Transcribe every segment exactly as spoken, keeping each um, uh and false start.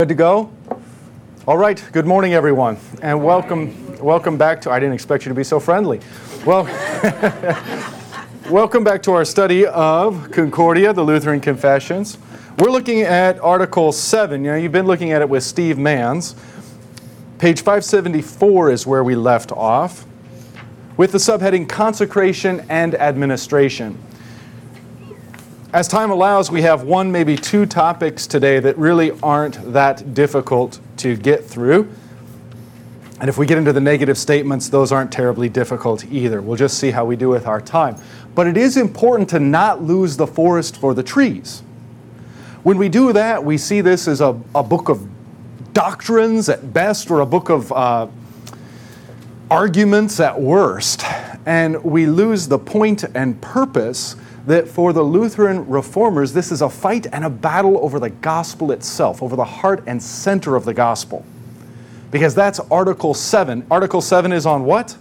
Good to go? All right, good morning everyone, and welcome welcome back to, I didn't expect you to be so friendly. Well, welcome back to our study of Concordia, the Lutheran Confessions. We're looking at Article seven. You know, you've been looking at it with Steve Manns. Page five seventy-four is where we left off, with the subheading Consecration and Administration. As time allows, we have one, maybe two topics today that really aren't that difficult to get through. And if we get into the negative statements, those aren't terribly difficult either. We'll just see how we do with our time. But it is important to not lose the forest for the trees. When we do that, we see this as a, a book of doctrines at best, or a book of uh, arguments at worst. And we lose the point and purpose that for the Lutheran reformers, this is a fight and a battle over the gospel itself, over the heart and center of the gospel. Because that's Article seven. Article seven is on what?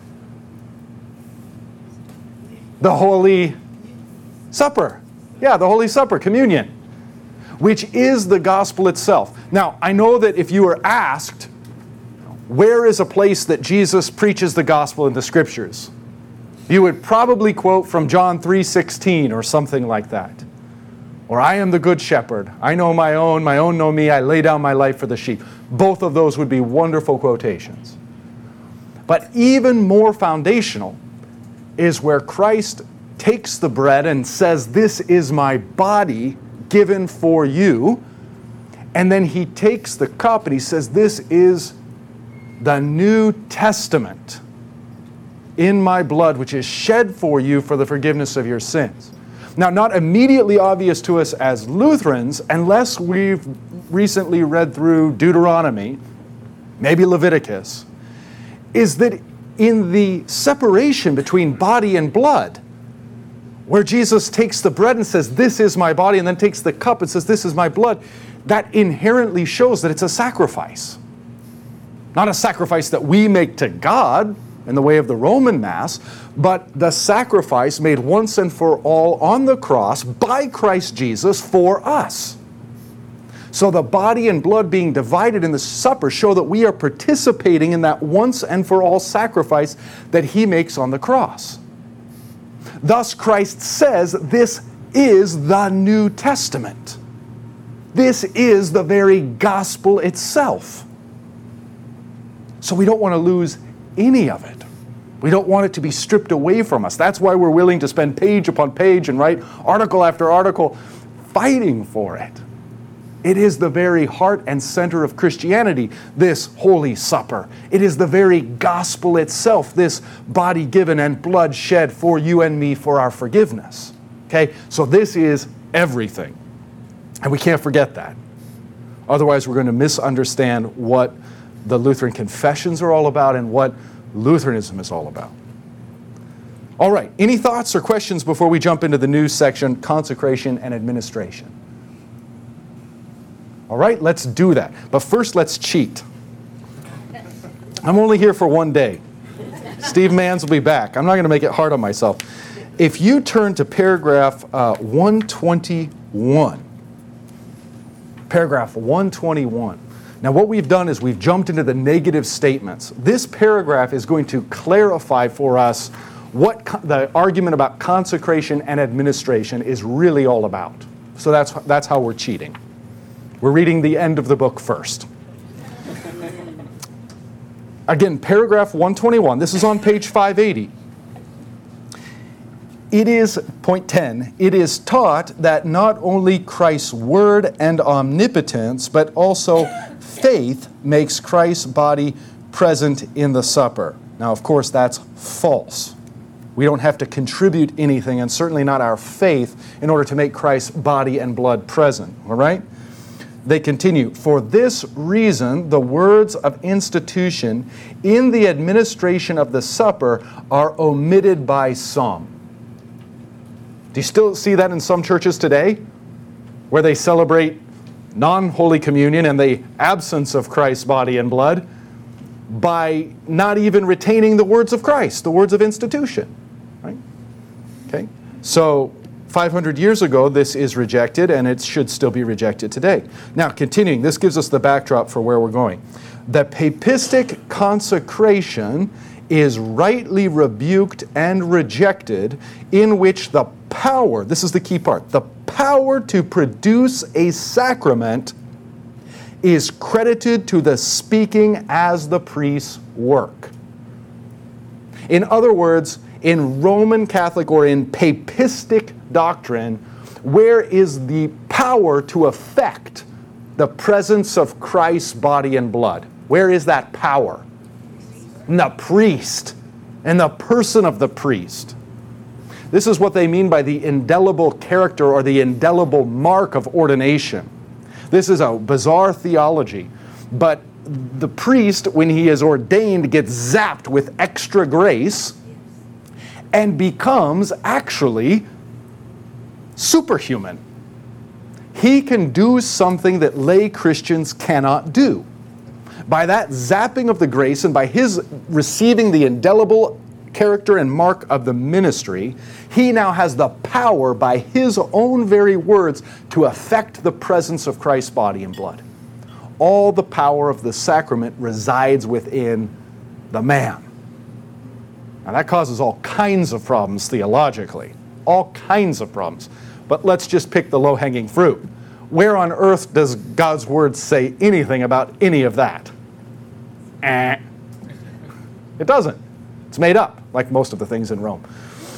The Holy Supper. Yeah, the Holy Supper, communion, which is the gospel itself. Now, I know that if you were asked, where is a place that Jesus preaches the gospel in the Scriptures? You would probably quote from John three sixteen or something like that. Or, I am the good shepherd. I know my own, my own know me. I lay down my life for the sheep. Both of those would be wonderful quotations. But even more foundational is where Christ takes the bread and says, this is my body given for you. And then he takes the cup and he says, this is the New Testament in my blood, which is shed for you for the forgiveness of your sins. Now, not immediately obvious to us as Lutherans, unless we've recently read through Deuteronomy, maybe Leviticus, is that in the separation between body and blood, where Jesus takes the bread and says, this is my body, and then takes the cup and says, this is my blood, that inherently shows that it's a sacrifice. Not a sacrifice that we make to God, in the way of the Roman Mass, but the sacrifice made once and for all on the cross by Christ Jesus for us. So the body and blood being divided in the supper show that we are participating in that once and for all sacrifice that he makes on the cross. Thus Christ says this is the New Testament. This is the very gospel itself. So we don't want to lose any of it. We don't want it to be stripped away from us. That's why we're willing to spend page upon page and write article after article fighting for it. It is the very heart and center of Christianity, this Holy Supper. It is the very gospel itself, this body given and blood shed for you and me for our forgiveness. Okay? So this is everything. And we can't forget that. Otherwise, we're going to misunderstand what the Lutheran confessions are all about and what Lutheranism is all about. All right, any thoughts or questions before we jump into the new section, Consecration and Administration? All right, let's do that. But first, let's cheat. I'm only here for one day. Steve Manns will be back. I'm not going to make it hard on myself. If you turn to paragraph uh, one twenty-one, paragraph one twenty-one, now what we've done is we've jumped into the negative statements. This paragraph is going to clarify for us what co- the argument about consecration and administration is really all about. So that's, that's how we're cheating. We're reading the end of the book first. Again, paragraph one twenty-one, this is on page five eighty. It is, point ten, it is taught that not only Christ's word and omnipotence, but also faith makes Christ's body present in the supper. Now, of course, that's false. We don't have to contribute anything, and certainly not our faith, in order to make Christ's body and blood present. All right? They continue, for this reason, the words of institution in the administration of the supper are omitted by some. Do you still see that in some churches today, where they celebrate non-Holy Communion and the absence of Christ's body and blood by not even retaining the words of Christ, the words of institution? Right? Okay? So five hundred years ago, this is rejected, and it should still be rejected today. Now, continuing, this gives us the backdrop for where we're going. The papistic consecration is rightly rebuked and rejected, in which the power, this is the key part, the power to produce a sacrament is credited to the speaking as the priest's work. In other words, in Roman Catholic or in papistic doctrine, where is the power to affect the presence of Christ's body and blood? Where is that power? In the priest, in the person of the priest. This is what they mean by the indelible character or the indelible mark of ordination. This is a bizarre theology, but the priest, when he is ordained, gets zapped with extra grace and becomes actually superhuman. He can do something that lay Christians cannot do. By that zapping of the grace and by his receiving the indelible character and mark of the ministry, he now has the power by his own very words to affect the presence of Christ's body and blood. All the power of the sacrament resides within the man. Now that causes all kinds of problems theologically, all kinds of problems. But let's just pick the low-hanging fruit. Where on earth does God's word say anything about any of that? Eh. It doesn't. It's made up, like most of the things in Rome.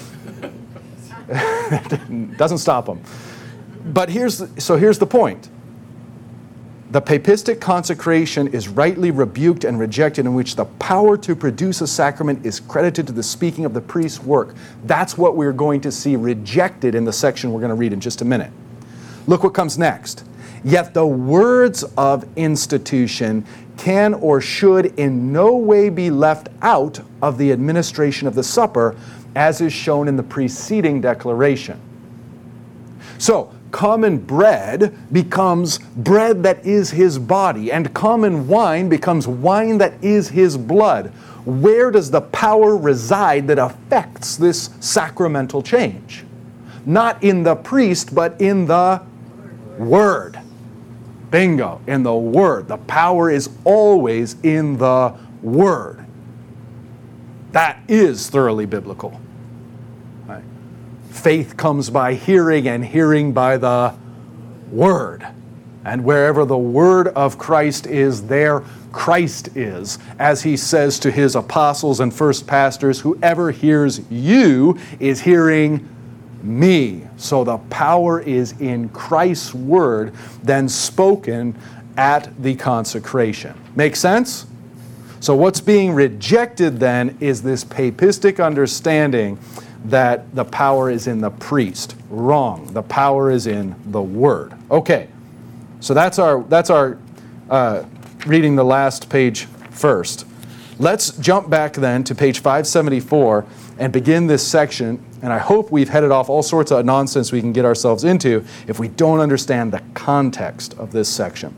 It doesn't stop them. But here's the, so here's the point. The papistic consecration is rightly rebuked and rejected, in which the power to produce a sacrament is credited to the speaking of the priest's work. That's what we're going to see rejected in the section we're going to read in just a minute. Look what comes next. Yet the words of institution can or should in no way be left out of the administration of the supper, as is shown in the preceding declaration. So, common bread becomes bread that is his body, and common wine becomes wine that is his blood. Where does the power reside that affects this sacramental change? Not in the priest, but in the Word. Bingo, in the Word. The power is always in the Word. That is thoroughly biblical. Right? Faith comes by hearing, and hearing by the Word. And wherever the Word of Christ is, there Christ is. As he says to his apostles and first pastors, whoever hears you is hearing me. So the power is in Christ's word, then spoken at the consecration. Make sense? So what's being rejected then is this papistic understanding that the power is in the priest. Wrong. The power is in the word. Okay. So that's our that's our uh, reading the last page first. Let's jump back then to page five seventy-four and begin this section. And I hope we've headed off all sorts of nonsense we can get ourselves into if we don't understand the context of this section.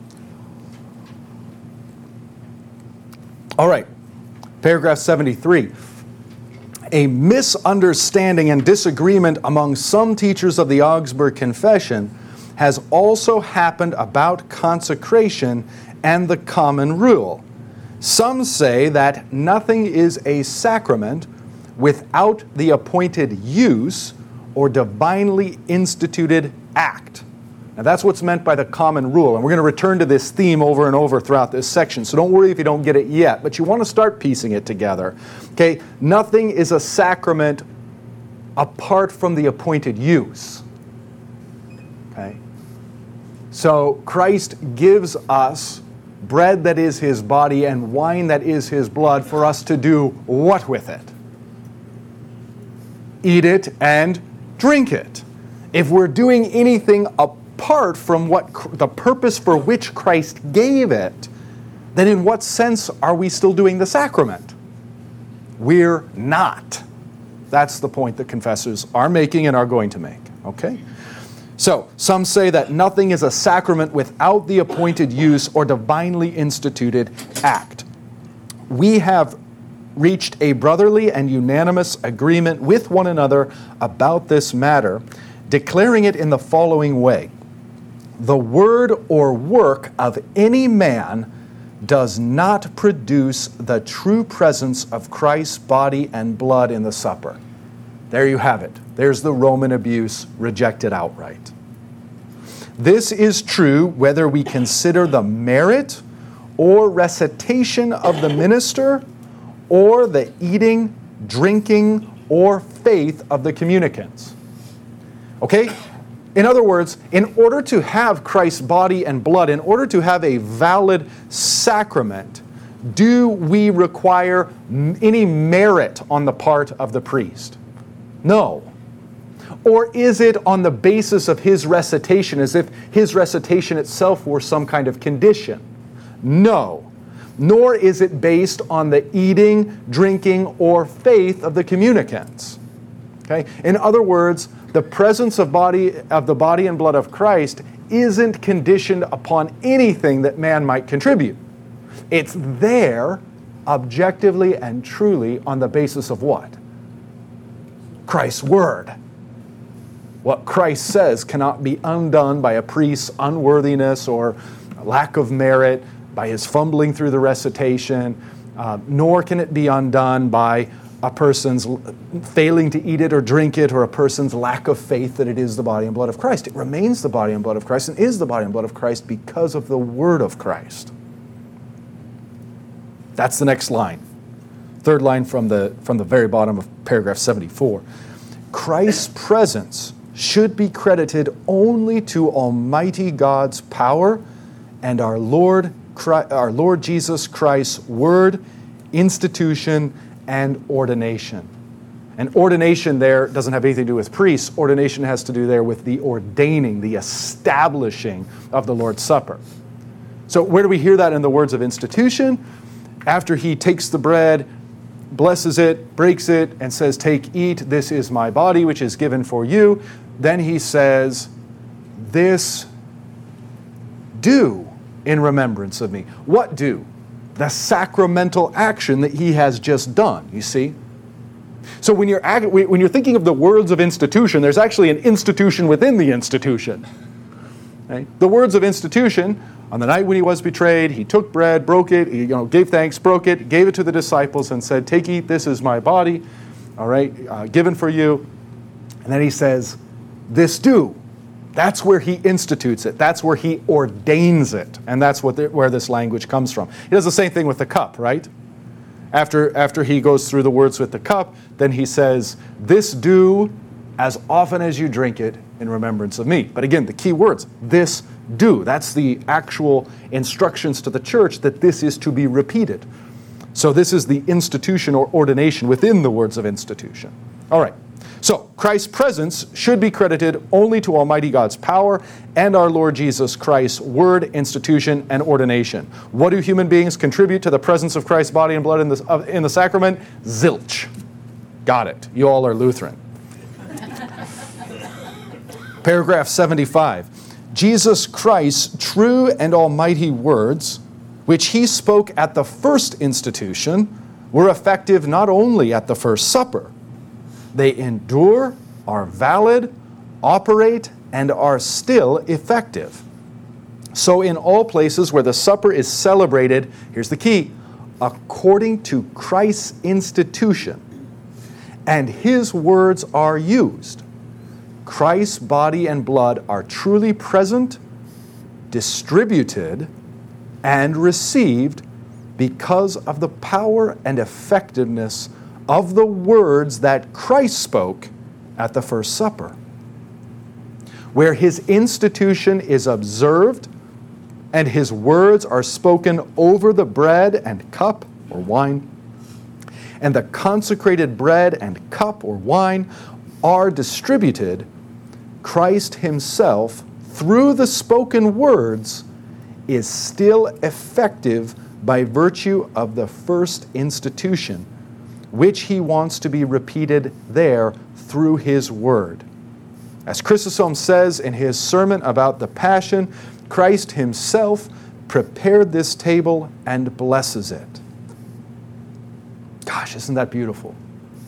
All right, paragraph seventy-three. A misunderstanding and disagreement among some teachers of the Augsburg Confession has also happened about consecration and the common rule. Some say that nothing is a sacrament without the appointed use or divinely instituted act. Now that's what's meant by the common rule, and we're going to return to this theme over and over throughout this section, so don't worry if you don't get it yet, but you want to start piecing it together. Okay, nothing is a sacrament apart from the appointed use. Okay, so Christ gives us bread that is his body and wine that is his blood for us to do what with it? Eat it and drink it. If we're doing anything apart from what the purpose for which Christ gave it, then in what sense are we still doing the sacrament? We're not. That's the point that confessors are making and are going to make. Okay? So, some say that nothing is a sacrament without the appointed use or divinely instituted act. We have reached a brotherly and unanimous agreement with one another about this matter, declaring it in the following way: the word or work of any man does not produce the true presence of Christ's body and blood in the supper. There you have it. There's the Roman abuse rejected outright. This is true whether we consider the merit or recitation of the minister or the eating, drinking, or faith of the communicants. Okay? In other words, in order to have Christ's body and blood, in order to have a valid sacrament, do we require any merit on the part of the priest? No. Or is it on the basis of his recitation, as if his recitation itself were some kind of condition? No. Nor is it based on the eating, drinking, or faith of the communicants. Okay? In other words, the presence of body of the body and blood of Christ isn't conditioned upon anything that man might contribute. It's there objectively and truly on the basis of what? Christ's word. What Christ says cannot be undone by a priest's unworthiness or lack of merit, by his fumbling through the recitation, uh, nor can it be undone by a person's failing to eat it or drink it, or a person's lack of faith that it is the body and blood of Christ. It remains the body and blood of Christ and is the body and blood of Christ because of the word of Christ. That's the next line. Third line from the, from the very bottom of paragraph seventy-four. Christ's presence should be credited only to Almighty God's power and our Lord, Christ, our Lord Jesus Christ's word, institution, and ordination. And ordination there doesn't have anything to do with priests. Ordination has to do there with the ordaining, the establishing of the Lord's Supper. So where do we hear that in the words of institution? After he takes the bread, blesses it, breaks it, and says, "Take, eat, this is my body, which is given for you." Then he says, "This do in remembrance of me." What do? The sacramental action that he has just done, you see? So when you're, when you're thinking of the words of institution, there's actually an institution within the institution. Okay? The words of institution: on the night when he was betrayed, he took bread, broke it, he, you know, gave thanks, broke it, gave it to the disciples, and said, "Take, eat, this is my body, all right, uh, given for you." And then he says, "This do." That's where he institutes it. That's where he ordains it. And that's what the, where this language comes from. He does the same thing with the cup, right? After, after he goes through the words with the cup, then he says, "This do as often as you drink it in remembrance of me." But again, the key words, "this do." That's the actual instructions to the church that this is to be repeated. So this is the institution or ordination within the words of institution. All right. So, Christ's presence should be credited only to Almighty God's power and our Lord Jesus Christ's word, institution, and ordination. What do human beings contribute to the presence of Christ's body and blood in the, uh, in the sacrament? Zilch. Got it. You all are Lutheran. Paragraph seventy-five. Jesus Christ's true and almighty words, which he spoke at the first institution, were effective not only at the first supper. They endure, are valid, operate, and are still effective. So in all places where the supper is celebrated, here's the key, according to Christ's institution, and his words are used, Christ's body and blood are truly present, distributed, and received because of the power and effectiveness of the words that Christ spoke at the First Supper. Where his institution is observed and his words are spoken over the bread and cup or wine, and the consecrated bread and cup or wine are distributed, Christ himself, through the spoken words, is still effective by virtue of the first institution, which he wants to be repeated there through his word. As Chrysostom says in his sermon about the Passion, Christ himself prepared this table and blesses it. Gosh, isn't that beautiful?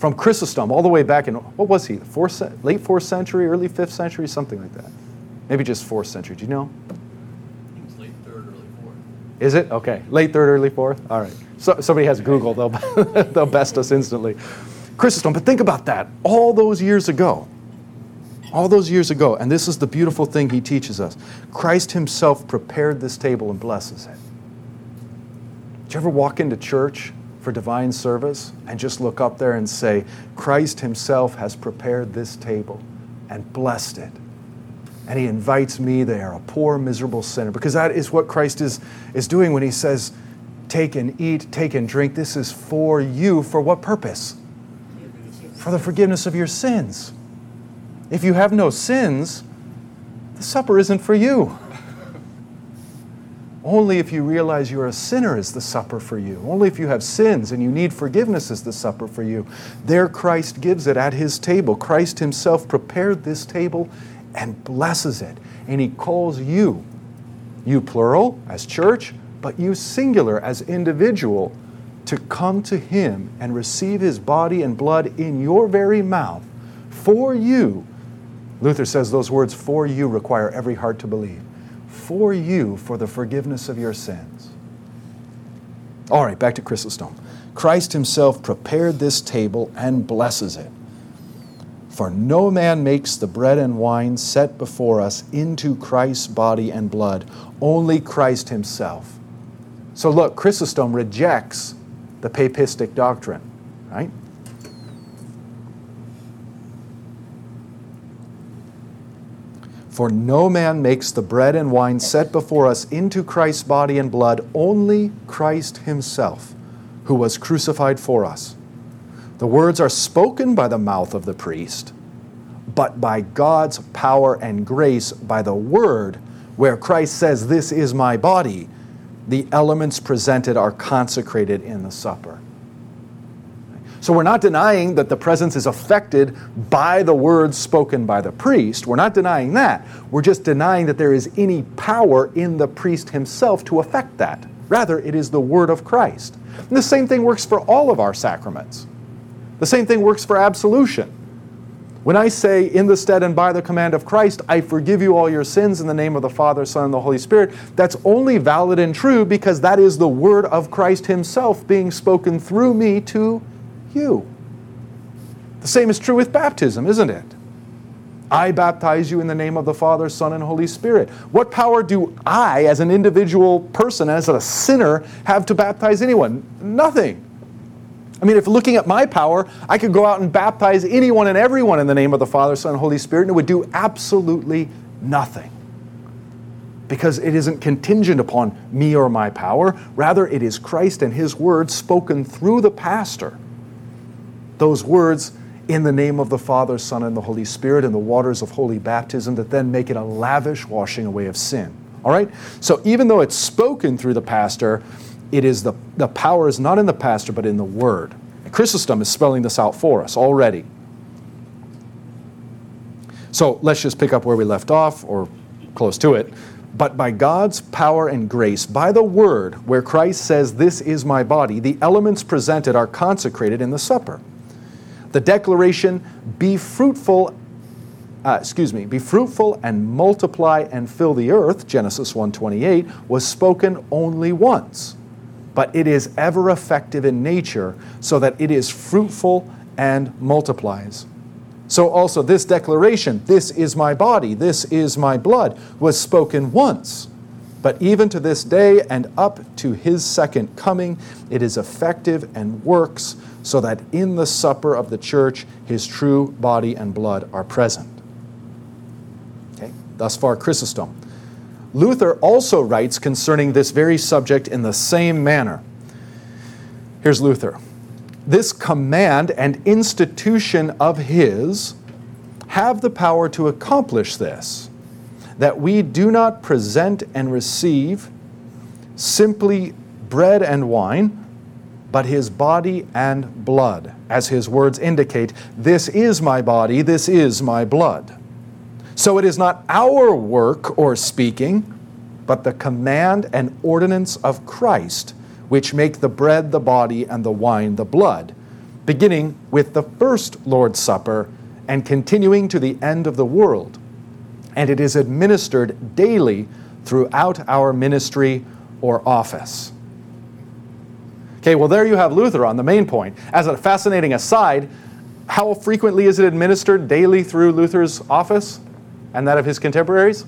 from Chrysostom all the way back in, what was he, fourth, late fourth century, early fifth century, something like that. Maybe just fourth century. Do you know? I think it's late third, early fourth. Is it? Okay. Late third, early fourth? All right. So, somebody has Google. They'll, they'll best us instantly. Chrysostom. But think about that. All those years ago. All those years ago. And this is the beautiful thing he teaches us. Christ himself prepared this table and blesses it. Did you ever walk into church for divine service and just look up there and say, Christ himself has prepared this table and blessed it. And he invites me there, a poor, miserable sinner. Because that is what Christ is, is doing when he says, take and eat, take and drink. This is for you. For what purpose? For the forgiveness of your sins. If you have no sins, the supper isn't for you. Only if you realize you're a sinner is the supper for you. Only if you have sins and you need forgiveness is the supper for you. There Christ gives it at his table. Christ himself prepared this table and blesses it. And he calls you, you plural as church, but you singular as individual, to come to him and receive his body and blood in your very mouth for you. Luther says those words, for you, require every heart to believe. For you, for the forgiveness of your sins. All right, back to Chrysostom. Christ himself prepared this table and blesses it. For no man makes the bread and wine set before us into Christ's body and blood, only Christ himself. So look, Chrysostom rejects the papistic doctrine, right? For no man makes the bread and wine set before us into Christ's body and blood, only Christ himself, who was crucified for us. The words are spoken by the mouth of the priest, but by God's power and grace, by the word, where Christ says, this is my body, the elements presented are consecrated in the supper. So we're not denying that the presence is affected by the words spoken by the priest. We're not denying that. We're just denying that there is any power in the priest himself to affect that. Rather, it is the word of Christ. And the same thing works for all of our sacraments. The same thing works for absolution. When I say, in the stead and by the command of Christ, I forgive you all your sins in the name of the Father, Son, and the Holy Spirit, that's only valid and true because that is the word of Christ himself being spoken through me to you. The same is true with baptism, isn't it? I baptize you in the name of the Father, Son, and Holy Spirit. What power do I, as an individual person, as a sinner, have to baptize anyone? Nothing. I mean, if looking at my power, I could go out and baptize anyone and everyone in the name of the Father, Son, and Holy Spirit, and it would do absolutely nothing. Because it isn't contingent upon me or my power. Rather, it is Christ and his word spoken through the pastor. Those words in the name of the Father, Son, and the Holy Spirit in the waters of holy baptism that then make it a lavish washing away of sin. All right? So even though it's spoken through the pastor, it is the, the power is not in the pastor, but in the word. And Chrysostom is spelling this out for us already. So let's just pick up where we left off, or close to it. But by God's power and grace, by the word, where Christ says, this is my body, the elements presented are consecrated in the supper. The declaration, be fruitful, uh, excuse me, be fruitful and multiply and fill the earth, Genesis one twenty-eight, was spoken only once. But it is ever effective in nature so that it is fruitful and multiplies. So also this declaration, this is my body, this is my blood, was spoken once. But even to this day and up to his second coming, it is effective and works so that in the supper of the church, his true body and blood are present. Okay, thus far Chrysostom. Luther also writes concerning this very subject in the same manner. Here's Luther. This command and institution of his have the power to accomplish this, that we do not present and receive simply bread and wine, but his body and blood. As his words indicate, this is my body, this is my blood. So it is not our work or speaking, but the command and ordinance of Christ, which make the bread the body and the wine the blood. beginning with the first Lord's Supper and continuing to the end of the world. And it is administered daily throughout our ministry or office. Okay, well there you have Luther on the main point. As a fascinating aside, how frequently is it administered daily through Luther's office and that of his contemporaries?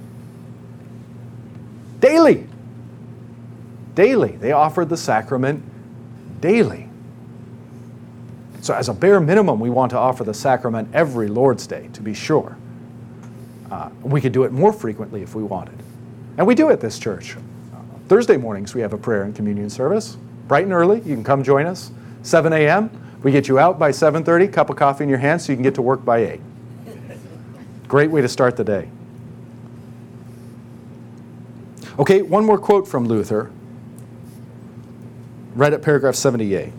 Daily. Daily. They offered the sacrament daily. So as a bare minimum, we want to offer the sacrament every Lord's Day, to be sure. Uh, we could do it more frequently if we wanted. And we do at this church. Uh, Thursday mornings we have a prayer and communion service. Bright and early, you can come join us. seven a.m. We get you out by seven thirty, cup of coffee in your hand so you can get to work by eight. Great way to start the day. Okay, one more quote from Luther, right at paragraph seventy-eight.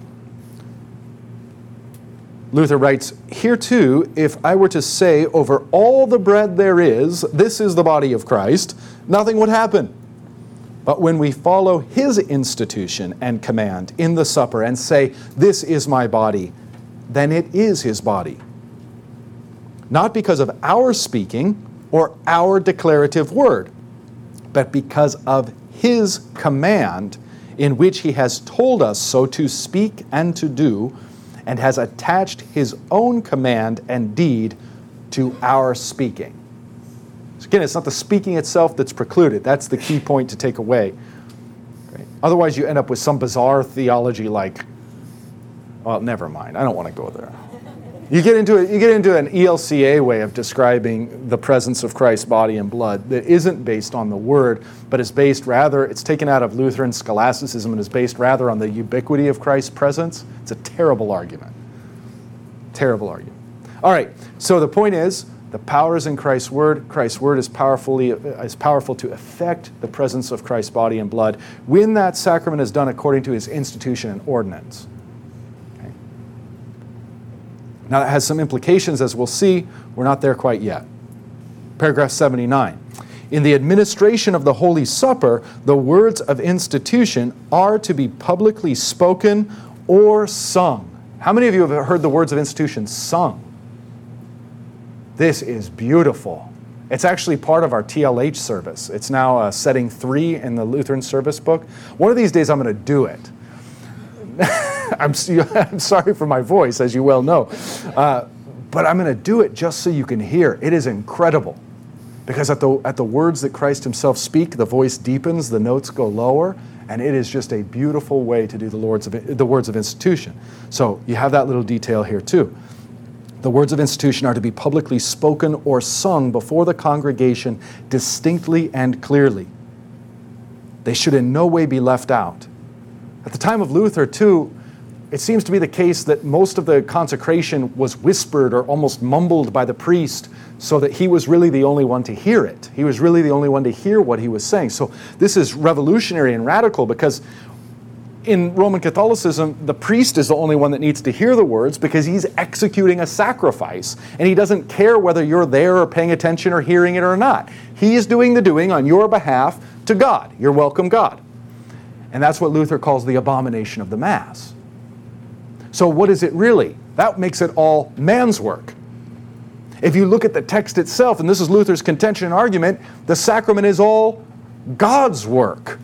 Luther writes, "Here too, if I were to say over all the bread there is, this is the body of Christ, nothing would happen. But when we follow his institution and command in the supper and say, this is my body, then it is his body. Not because of our speaking or our declarative word, but because of his command in which he has told us so to speak and to do, and has attached his own command and deed to our speaking." So again, it's not the speaking itself that's precluded. That's the key point to take away. Okay. Otherwise, you end up with some bizarre theology like, well, never mind. I don't want to go there. You get into it. You get into an E L C A way of describing the presence of Christ's body and blood that isn't based on the Word, but is based rather, it's taken out of Lutheran scholasticism and is based rather on the ubiquity of Christ's presence. It's a terrible argument. Terrible argument. All right, so the point is, the power is in Christ's Word. Christ's Word is powerfully is powerful to effect the presence of Christ's body and blood when that sacrament is done according to his institution and ordinance. Now that has some implications, as we'll see. We're not there quite yet. Paragraph seventy-nine. In the administration of the Holy Supper, the words of institution are to be publicly spoken or sung. How many of you have heard the words of institution sung? This is beautiful. It's actually part of our T L H service. It's now uh, setting three in the Lutheran service book. One of these days I'm going to do it. I'm, I'm sorry for my voice, as you well know. Uh, but I'm going to do it just so you can hear. It is incredible. Because at the, at the words that Christ himself speak, the voice deepens, the notes go lower, and it is just a beautiful way to do the, Lord's of, the words of institution. So you have that little detail here too. The words of institution are to be publicly spoken or sung before the congregation distinctly and clearly. They should in no way be left out. At the time of Luther, too, it seems to be the case that most of the consecration was whispered or almost mumbled by the priest so that he was really the only one to hear it. He was really the only one to hear what he was saying. So this is revolutionary and radical because in Roman Catholicism, the priest is the only one that needs to hear the words because he's executing a sacrifice and he doesn't care whether you're there or paying attention or hearing it or not. He is doing the doing on your behalf to God. You're welcome, God. And that's what Luther calls the abomination of the Mass. So what is it really? That makes it all man's work. If you look at the text itself, and this is Luther's contention and argument, the sacrament is all God's work.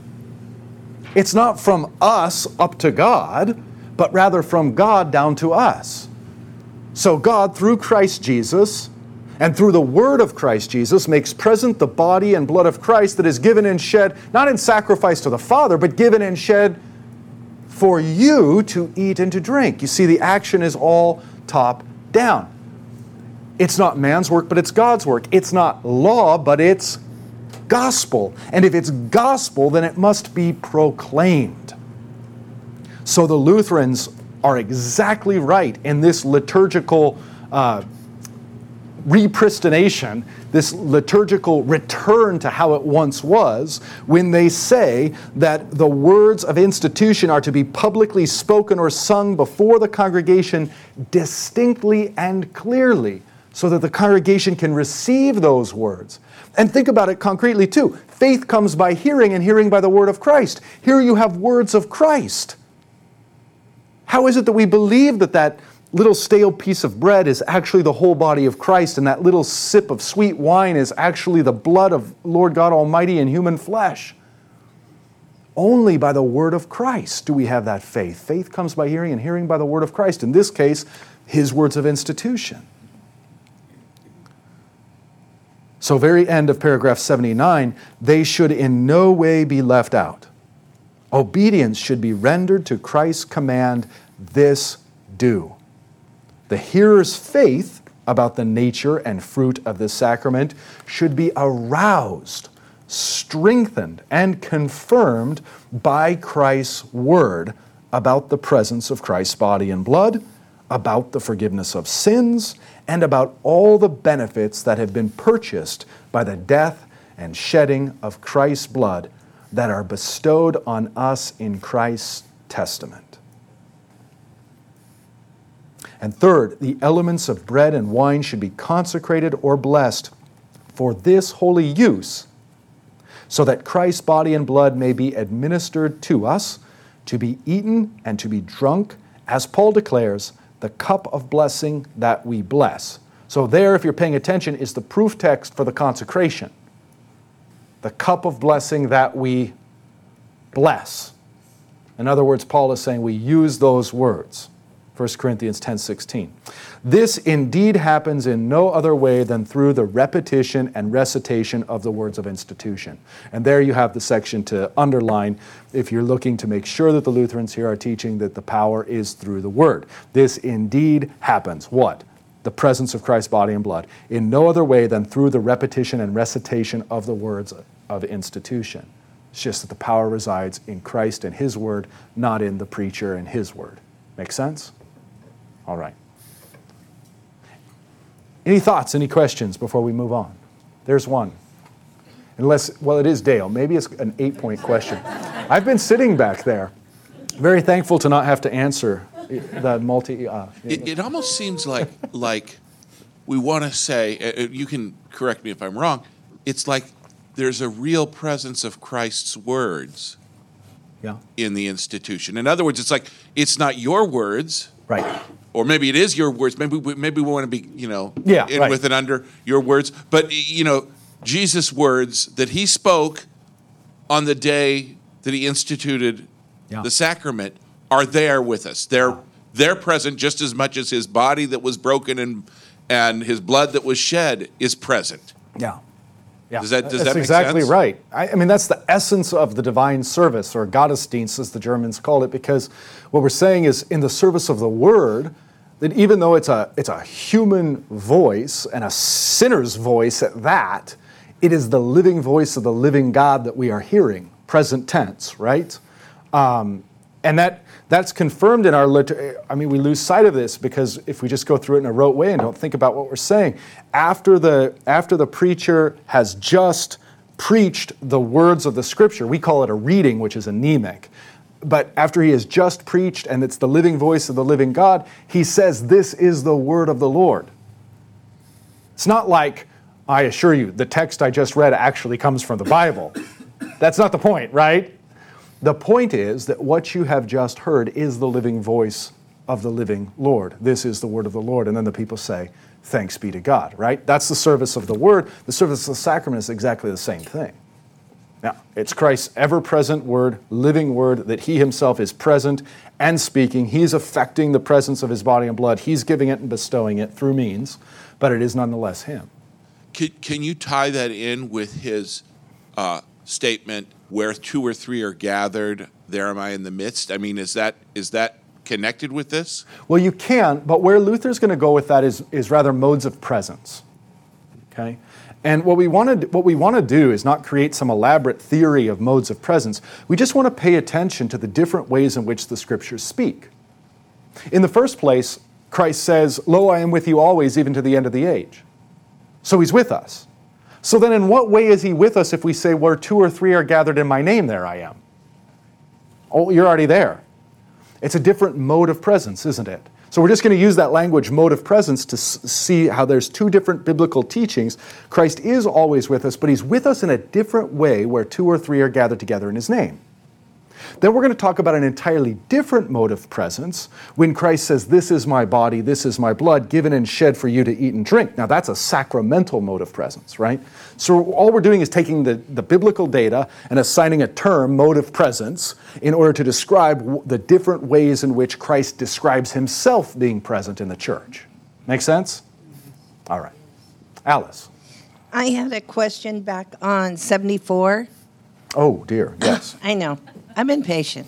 It's not from us up to God, but rather from God down to us. So God, through Christ Jesus, and through the word of Christ Jesus, makes present the body and blood of Christ that is given and shed, not in sacrifice to the Father, but given and shed for you to eat and to drink. You see, the action is all top down. It's not man's work, but it's God's work. It's not law, but it's gospel. And if it's gospel, then it must be proclaimed. So the Lutherans are exactly right in this liturgical uh, repristination, this liturgical return to how it once was, when they say that the words of institution are to be publicly spoken or sung before the congregation distinctly and clearly, so that the congregation can receive those words. And think about it concretely too. Faith comes by hearing, and hearing by the word of Christ. Here you have words of Christ. How is it that we believe that that little stale piece of bread is actually the whole body of Christ, and that little sip of sweet wine is actually the blood of Lord God Almighty in human flesh? Only by the word of Christ do we have that faith. Faith comes by hearing, and hearing by the word of Christ. In this case, his words of institution. So, very end of paragraph seventy-nine, they should in no way be left out. Obedience should be rendered to Christ's command, this do. The hearer's faith about the nature and fruit of this sacrament should be aroused, strengthened, and confirmed by Christ's word about the presence of Christ's body and blood, about the forgiveness of sins, and about all the benefits that have been purchased by the death and shedding of Christ's blood that are bestowed on us in Christ's testament. And third, the elements of bread and wine should be consecrated or blessed for this holy use, so that Christ's body and blood may be administered to us, to be eaten and to be drunk, as Paul declares, the cup of blessing that we bless. So there, if you're paying attention, is the proof text for the consecration. The cup of blessing that we bless. In other words, Paul is saying we use those words. First Corinthians ten sixteen. This indeed happens in no other way than through the repetition and recitation of the words of institution. And there you have the section to underline if you're looking to make sure that the Lutherans here are teaching that the power is through the word. This indeed happens. What? The presence of Christ's body and blood. In no other way than through the repetition and recitation of the words of institution. It's just that the power resides in Christ and his word, not in the preacher and his word. Make sense? All right. Any thoughts, any questions before we move on? There's one. Unless, well, it is Dale. Maybe it's an eight-point question. I've been sitting back there, very thankful to not have to answer the multi... Uh, it, it almost seems like like we want to say, uh, you can correct me if I'm wrong, it's like there's a real presence of Christ's words yeah. in the institution. In other words, it's like, it's not your words... Right. Or maybe it is your words. Maybe we, maybe we want to be, you know, yeah, in right. with and under your words. But, you know, Jesus' words that he spoke on the day that he instituted yeah. the sacrament are there with us. They're yeah. they're present just as much as his body that was broken and and his blood that was shed is present. Yeah. Yeah. Does that does that's that make exactly sense? right. I, I mean, that's the essence of the divine service, or Gottesdienst, as the Germans call it, because what we're saying is in the service of the Word, that even though it's a it's a human voice and a sinner's voice at that, it is the living voice of the living God that we are hearing, present tense, right? Um, and that that's confirmed in our liturgy. I mean, we lose sight of this because if we just go through it in a rote way and don't think about what we're saying, after the after the preacher has just preached the words of the Scripture, we call it a reading, which is anemic. But after he has just preached and it's the living voice of the living God, he says, "This is the word of the Lord." It's not like, I assure you, the text I just read actually comes from the Bible. That's not the point, right? The point is that what you have just heard is the living voice of the living Lord. This is the word of the Lord. And then the people say, "Thanks be to God," right? That's the service of the word. The service of the sacrament is exactly the same thing. Now, it's Christ's ever-present word, living word, that he himself is present and speaking. He's affecting the presence of his body and blood. He's giving it and bestowing it through means, but it is nonetheless him. Can, can you tie that in with his uh, statement, where two or three are gathered, there am I in the midst? I mean, is that is that connected with this? Well, you can, but where Luther's going to go with that is, is rather modes of presence. Okay? And what we want to what we want to do is not create some elaborate theory of modes of presence. We just want to pay attention to the different ways in which the Scriptures speak. In the first place, Christ says, "Lo, I am with you always, even to the end of the age." So he's with us. So then in what way is he with us if we say, "Where two or three are gathered in my name, there I am"? Oh, you're already there. It's a different mode of presence, isn't it? So we're just going to use that language, mode of presence, to s- see how there's two different biblical teachings. Christ is always with us, but he's with us in a different way where two or three are gathered together in his name. Then we're going to talk about an entirely different mode of presence when Christ says, this is my body, this is my blood, given and shed for you to eat and drink. Now that's a sacramental mode of presence, right? So all we're doing is taking the, the biblical data and assigning a term, mode of presence, in order to describe w- the different ways in which Christ describes himself being present in the church. Make sense? All right. Alice. I had a question back on seventy-four. Oh, dear, yes. I know. I'm impatient.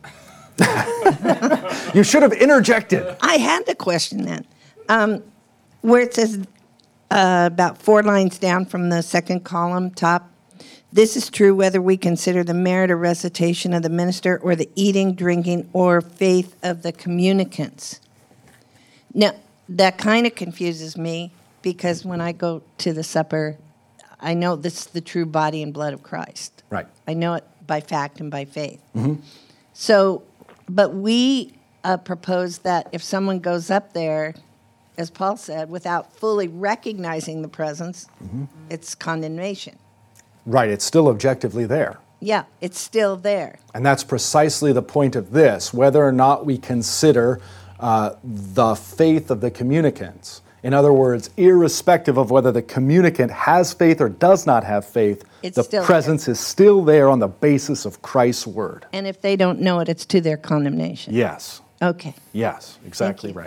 You should have interjected. I had the question then. Um, where it says uh, about four lines down from the second column top, this is true whether we consider the merit or recitation of the minister or the eating, drinking, or faith of the communicants. Now, that kind of confuses me because when I go to the supper, I know this is the true body and blood of Christ. Right. I know it by fact and by faith. Mm-hmm. So, but we uh, propose that if someone goes up there, as Paul said, without fully recognizing the presence, mm-hmm. it's condemnation. Right, it's still objectively there. Yeah, it's still there. And that's precisely the point of this, whether or not we consider uh, the faith of the communicants. In other words, irrespective of whether the communicant has faith or does not have faith, It's the still presence there. is still there on the basis of Christ's word. And if they don't know it, it's to their condemnation. Yes. Okay. Yes, exactly you. right.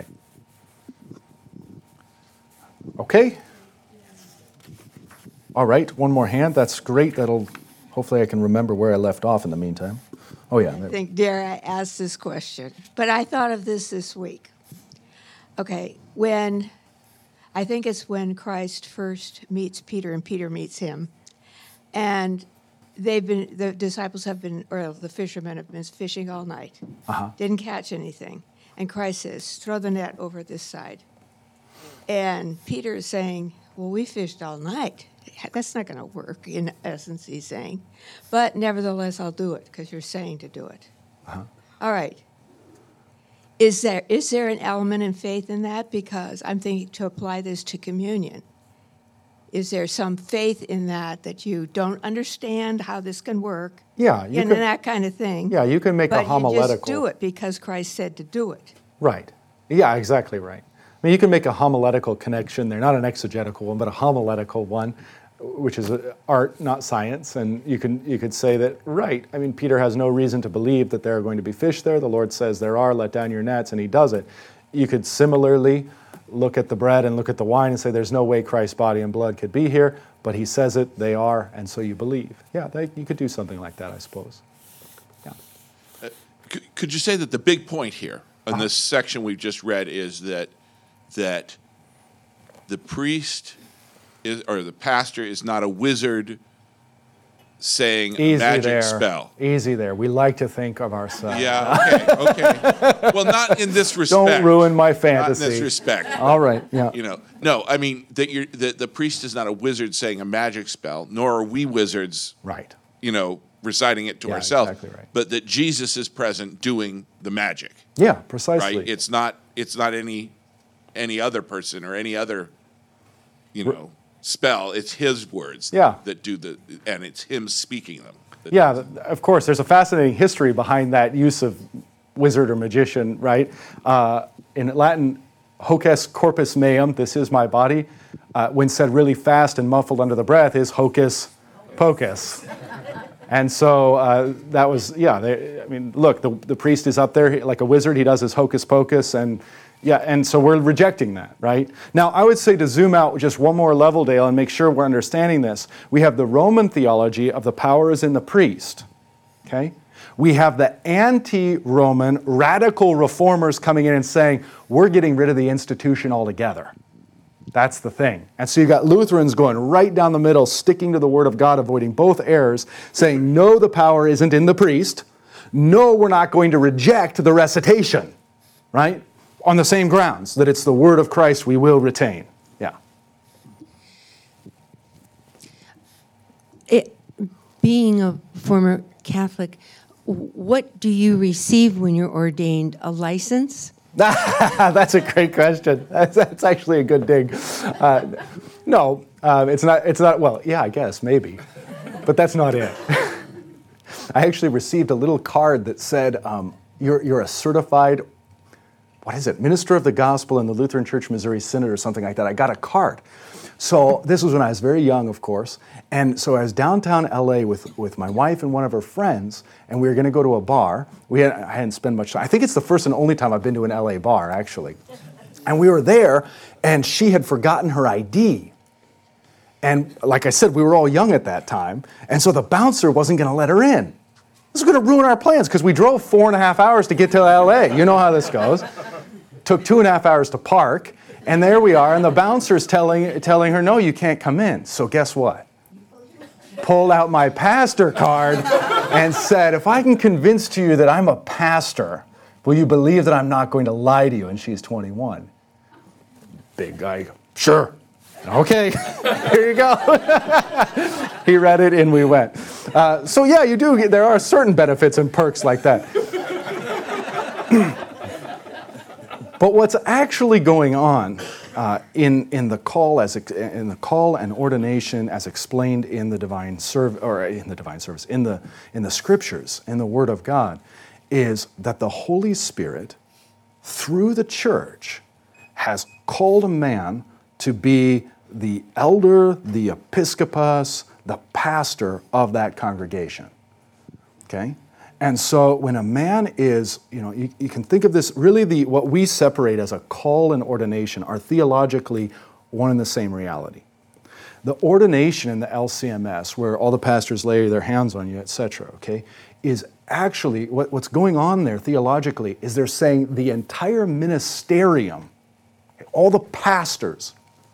Okay. All right, one more hand. That's great. That'll, hopefully I can remember where I left off in the meantime. Oh, yeah. I think Dara asked this question, but I thought of this this week. Okay, when, I think it's when Christ first meets Peter and Peter meets him, and they've been, the disciples have been, or the fishermen have been fishing all night, Uh-huh. didn't catch anything, and Christ says, throw the net over this side. And Peter is saying, well, we fished all night. That's not going to work, in essence, he's saying. But nevertheless, I'll do it, because you're saying to do it. Uh-huh. All right. Is there is there an element in faith in that? Because I'm thinking to apply this to communion. Is there some faith in that, that you don't understand how this can work? Yeah, you and could- that kind of thing. Yeah, you can make but a homiletical. you just do it because Christ said to do it. Right. Yeah, exactly right. I mean, you can make a homiletical connection there, not an exegetical one, but a homiletical one, which is art, not science. And you can you could say that, right, I mean, Peter has no reason to believe that there are going to be fish there. The Lord says there are, let down your nets, and he does it. You could similarly look at the bread and look at the wine and say there's no way Christ's body and blood could be here, but he says it, they are, and so you believe. Yeah, they, you could do something like that, I suppose. Yeah. Uh, could, could you say that the big point here in Uh-huh. this section we've just read is that that the priest is, or the pastor is not a wizard saying a Easy magic there. spell? Easy there. We like to think of ourselves. Yeah, okay, okay. Well, not in this respect. Don't ruin my Not fantasy. in this respect. All right, yeah. You know, no, I mean that you're that the priest is not a wizard saying a magic spell, nor are we wizards, Right. you know, reciting it to Yeah, ourselves. exactly right. But that Jesus is present doing the magic, Yeah, precisely. right? It's not it's not any any other person or any other, you know, spell. It's his words Yeah. that do the, and it's him speaking them. that Yeah, does it. th- of course. There's a fascinating history behind that use of wizard or magician, right? Uh, in Latin, hocus corpus meum, this is my body, uh, when said really fast and muffled under the breath, is hocus pocus. And so uh, that was, yeah, they, I mean, look, the, the priest is up there he- like a wizard. He does his hocus pocus, and yeah, and so we're rejecting that, right? Now, I would say to zoom out just one more level, Dale, and make sure we're understanding this. We have the Roman theology of the power is in the priest, okay? We have the anti-Roman radical reformers coming in and saying, we're getting rid of the institution altogether. That's the thing. And so you got Lutherans going right down the middle, sticking to the Word of God, avoiding both errors, saying, no, the power isn't in the priest. No, we're not going to reject the recitation, right? On the same grounds, that it's the Word of Christ we will retain. Yeah. It, being a former Catholic, w- what do you receive when you're ordained? A license? That's a great question. That's, that's actually a good dig. Uh, no, um, it's not. It's not. Well, yeah, I guess maybe, but that's not it. I actually received a little card that said, um, you're, you're a certified, what is it, minister of the gospel in the Lutheran Church Missouri Synod or something like that. I got a card. So this was when I was very young, of course. And so I was downtown L A with, with my wife and one of her friends, and we were going to go to a bar. We had, I hadn't spent much time. I think it's the first and only time I've been to an L A bar, actually. And we were there, and she had forgotten her I D. And like I said, we were all young at that time, and so the bouncer wasn't going to let her in. This was going to ruin our plans, because we drove four and a half hours to get to L A. You know how this goes. Took two and a half hours to park, and there we are, and the bouncer's telling, telling her, no, you can't come in. So guess what? Pulled out my pastor card and said, if I can convince to you that I'm a pastor, will you believe that I'm not going to lie to you? And she's twenty-one. Big guy, sure. Okay, here you go. He read it and we went. Uh, so yeah, you do, there are certain benefits and perks like that. But what's actually going on uh, in in the call as in the call and ordination as explained in the divine serv or in the divine service in the in the scriptures in the Word of God is that the Holy Spirit through the church has called a man to be the elder, the episcopos, the pastor of that congregation. Okay? And so when a man is, you know, you, you can think of this, really the what we separate as a call and ordination are theologically one and the same reality. The ordination in the L C M S, where all the pastors lay their hands on you, et cetera, okay, is actually, what, what's going on there theologically is they're saying the entire ministerium, all the pastors,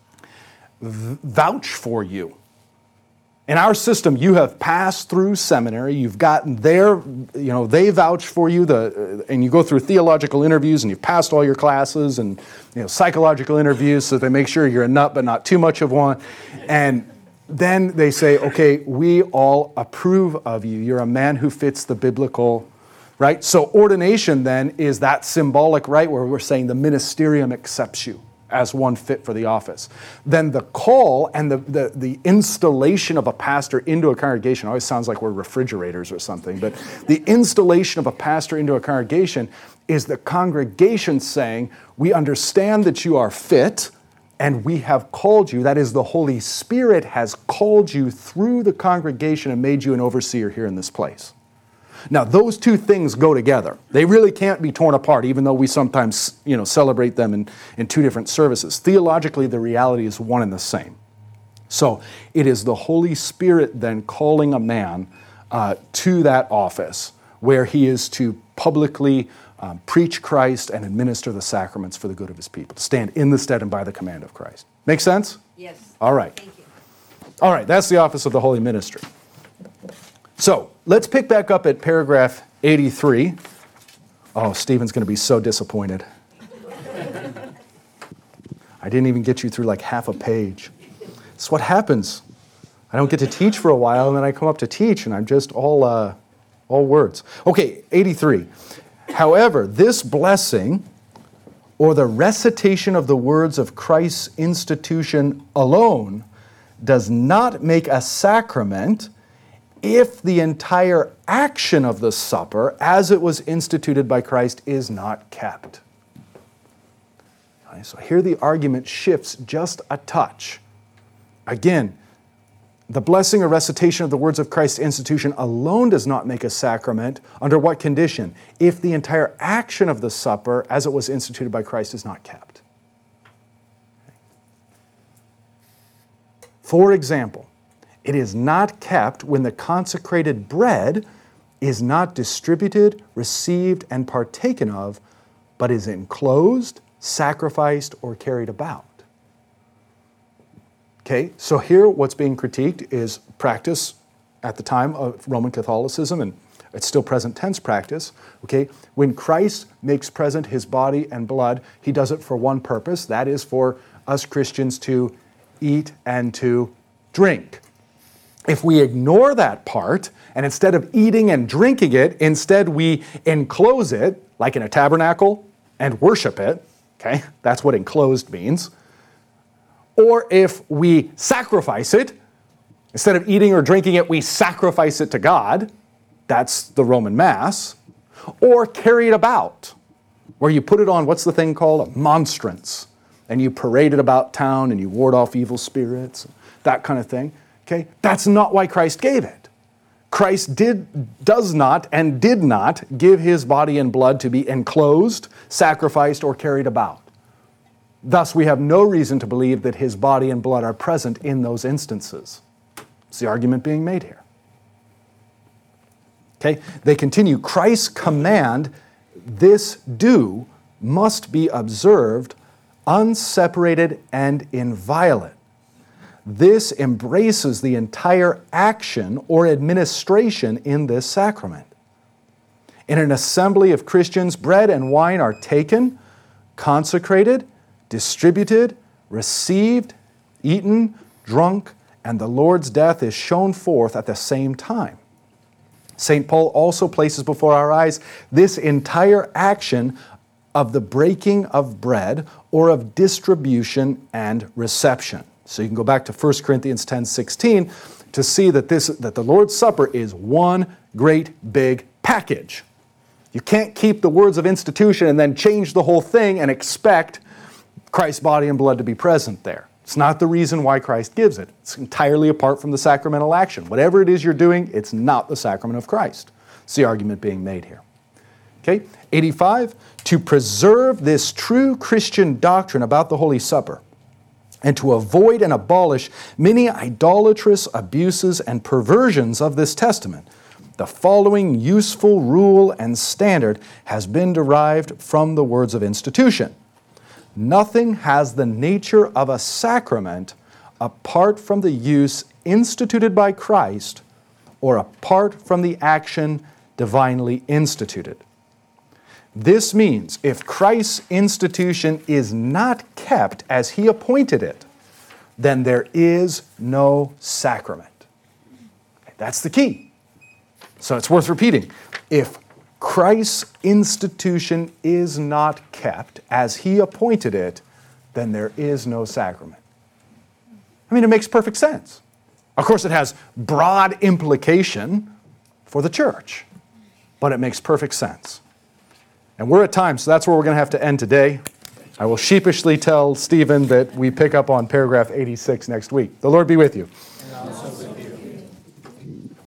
v- vouch for you. In our system, you have passed through seminary, you've gotten there, you know, they vouch for you, the, and you go through theological interviews and you've passed all your classes and, you know, psychological interviews so they make sure you're a nut but not too much of one. And then they say, okay, we all approve of you. You're a man who fits the biblical, right? So ordination then is that symbolic, right, where we're saying the ministerium accepts you as one fit for the office. Then the call and the, the, the installation of a pastor into a congregation, always sounds like we're refrigerators or something, but the installation of a pastor into a congregation is the congregation saying, we understand that you are fit and we have called you, that is the Holy Spirit has called you through the congregation and made you an overseer here in this place. Now, those two things go together. They really can't be torn apart, even though we sometimes, you know, celebrate them in, in two different services. Theologically, the reality is one and the same. So it is the Holy Spirit then calling a man uh, to that office where he is to publicly um, preach Christ and administer the sacraments for the good of his people, to stand in the stead and by the command of Christ. Make sense? Yes. All right. Thank you. All right, that's the office of the Holy Ministry. So let's pick back up at paragraph eighty-three. Oh, Stephen's going to be so disappointed. I didn't even get you through like half a page. It's what happens. I don't get to teach for a while, and then I come up to teach, and I'm just all, uh, all words. Okay, eighty-three. However, this blessing, or the recitation of the words of Christ's institution alone, does not make a sacrament if the entire action of the supper, as it was instituted by Christ, is not kept. Okay, so here the argument shifts just a touch. Again, the blessing or recitation of the words of Christ's institution alone does not make a sacrament. Under what condition? If the entire action of the supper, as it was instituted by Christ, is not kept. For example, it is not kept when the consecrated bread is not distributed, received, and partaken of, but is enclosed, sacrificed, or carried about. Okay, so here what's being critiqued is practice at the time of Roman Catholicism, and it's still present tense practice. Okay, when Christ makes present his body and blood, he does it for one purpose, that is for us Christians to eat and to drink. If we ignore that part, and instead of eating and drinking it, instead we enclose it, like in a tabernacle, and worship it, okay, that's what enclosed means. Or if we sacrifice it, instead of eating or drinking it, we sacrifice it to God, that's the Roman Mass, or carried about, where you put it on, what's the thing called? A monstrance. And you parade it about town and you ward off evil spirits, that kind of thing. Okay? That's not why Christ gave it. Christ did, does not and did not give his body and blood to be enclosed, sacrificed, or carried about. Thus, we have no reason to believe that his body and blood are present in those instances. It's the argument being made here. Okay? They continue, Christ's command, this do, must be observed unseparated and inviolate. This embraces the entire action or administration in this sacrament. In an assembly of Christians, bread and wine are taken, consecrated, distributed, received, eaten, drunk, and the Lord's death is shown forth at the same time. Saint Paul also places before our eyes this entire action of the breaking of bread or of distribution and reception. So you can go back to First Corinthians ten sixteen to see that, this, that the Lord's Supper is one great big package. You can't keep the words of institution and then change the whole thing and expect Christ's body and blood to be present there. It's not the reason why Christ gives it. It's entirely apart from the sacramental action. Whatever it is you're doing, it's not the sacrament of Christ. It's the argument being made here. Okay, eighty-five, to preserve this true Christian doctrine about the Holy Supper and to avoid and abolish many idolatrous abuses and perversions of this testament, the following useful rule and standard has been derived from the words of institution. Nothing has the nature of a sacrament apart from the use instituted by Christ or apart from the action divinely instituted. This means if Christ's institution is not kept as he appointed it, then there is no sacrament. That's the key. So it's worth repeating. If Christ's institution is not kept as he appointed it, then there is no sacrament. I mean, it makes perfect sense. Of course, it has broad implication for the church, but it makes perfect sense. And we're at time, so that's where we're going to have to end today. I will sheepishly tell Stephen that we pick up on paragraph eighty-six next week. The Lord be with you.